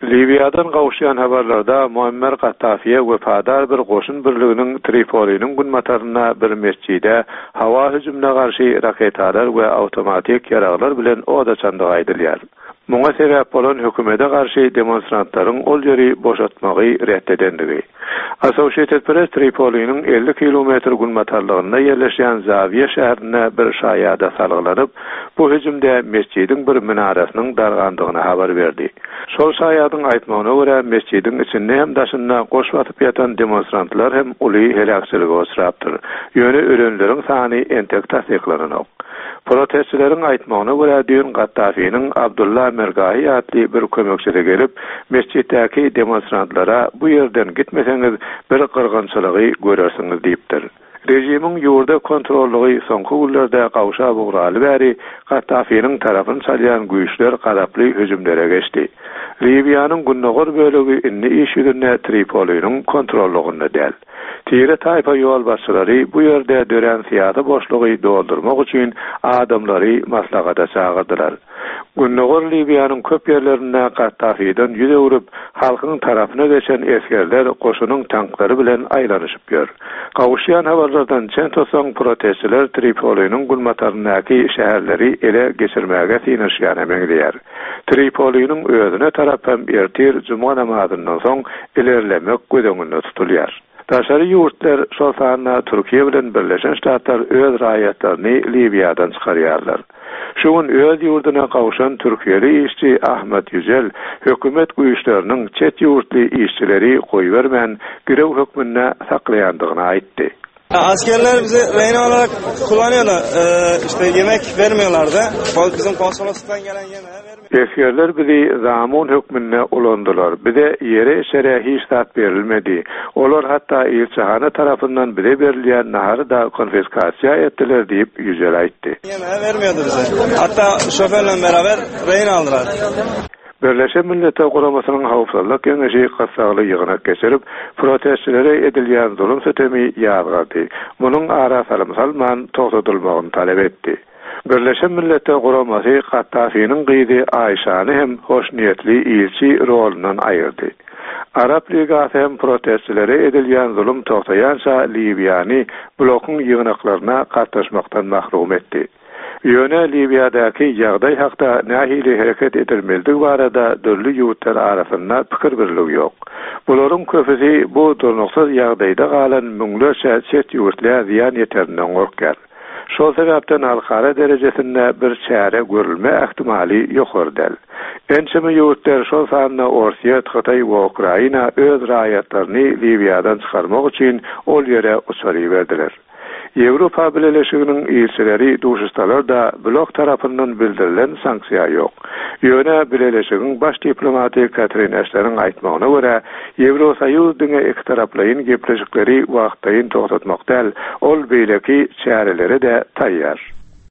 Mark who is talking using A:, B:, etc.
A: Libiyadan gawşýan habarlarda Muammer Gaddafiye wepadar bir goşun birliginiň Tripoliniň günmataryna bir mescide hawa hüjümine garşy raketalar we awtomatik yaraglar bilen oda çandygy aýdylýar. Muňa sebäp bolan hökümete garşy demonstrantlaryň ol ýeri boşatmagy reddedendigi. Associated Press Tripoliniň 50 kilometr günmatarlygyna ýerleşýän Zawiye şäherine bir şaýada salgylanyp, bu hüjümde mescidiň bir minarasynyň dargandygyny habar berdi. Şol şaýadyň aýtmagyna görä mescidin içinde hem daşynda goş batyp ýatan demonstrantlar hem uly helakçylyga uçrapdyr. Ýöne ölenleriň sany entek tasdiklanýar. Protestçilerin aýtmagyna görä dün Gaddafiniň Abdullah Mergahi adly bir kömekçisi gelip mescitteki demonstrantlara bu yerden gitmeseňiz bir gyrgynçylygy görersiňiz diýipdir. Rejimiň ýurda kontrollugy soňky günlerde gawşa buğraly bäri Gaddafiniň tarapyn çalýan güýçler garaply hüjümlere geçdi. Libyanyň günnägör bölegi inni işigine Tripoliniň kontrollugynda däl. Tire taýpa ýol başçylary bu ýerde dören siýasy boşlugy doldurmak üçin adamlary maslahata çağırdylar. Günnägör Libyanyň köp ýerlerinde Gaddafiden ýüze urup halkyň tarapyna geçen eskerler goşunyň tanklary bilen aýlanyşyp ýör. Gawşýan habarlardan çentosaň protestçiler Tripoliniň gulmatarynaky şäherleri ele geçirmäge synyrşýan emegdiler. Tripoliniň özüne tarap hem ertir juma namazyndan soň ilerlemek gödöňünde tutulýar. Daşary ýurtlar şol sanda Türkiýe bilen Birleşen Ştatlar öz raýatlaryny Libiýadan çykarýarlar. Şuň öz ýurduna gawşan Türkiýeli işçi Ahmet Yücel hökümet güýçleriniň çet ýurtly işçileri goýbermän girew hökmüne saklaýandygyny aýtdy.
B: Askerler bizi rehin olarak kullanıyorlar. İşte yemek vermiyorlardı. Bizim konsolosluktan gelen yemeği vermiyor.
A: Askerler bizi zamun hükmüne ulandılar. Bize yere şere hiç tat verilmedi. Olar hatta ilçehane tarafından bize verilen naharı da konfiskasiya ettiler deyip Yücel aýtdy.
B: Yemeği vermiyordu bize. Hatta şoförle beraber rehin aldılar.
A: Birleşen Milletler Guramasynyň Hawpsuzlyk Geňeşi gassagly ýygynak geçirip, protestçilere edilýän zulüm setemi ýazgardy. Munyň ara salman togtadylmagyny talep etdi. Birleşen Milletler Guramasy Gaddafiniň gyzy Aýşany hem hoşniýetli ilçi rolundan aýyrdy. Arap Ligasy hem protestçilere edilýän zulüm togtaýança Libyany blokyň ýygnaklaryna gatnaşmakdan mahrum etdi. Ýöne Libyadaky ýagdaý hakda nähili hereket edilmeli barada dörli ýurtlar arasynda pikir birligi ýok. Bularyň köpüsi bu durnuksuz ýagdaýda galan müňlerçe çet ýurtlar ziýan ýeterinden gorkar. Şol sebäpden halkara derejesinde bir çäre görülme ähtimali ýokardal. Ençeme ýurtlar şol sanda Orsiýa, Xitay we Ukraina öz raýatlaryny Libyýadan çykarmak üçin ol ýere uçary berdiler. Ýewropa Birleşiginiň ilçileri duşuşdalar da blok tarapyndan bildirilen sanksiýa ýok. Ýöne Birleşigiň baş diplomaty Catherine Ashton'yň aýtmagyna görä, Ýewrosaýuz diňe iki taraplyň gepleşikleri wagtdaýyn togtatmakda ol beýleki çärelere de taýýar.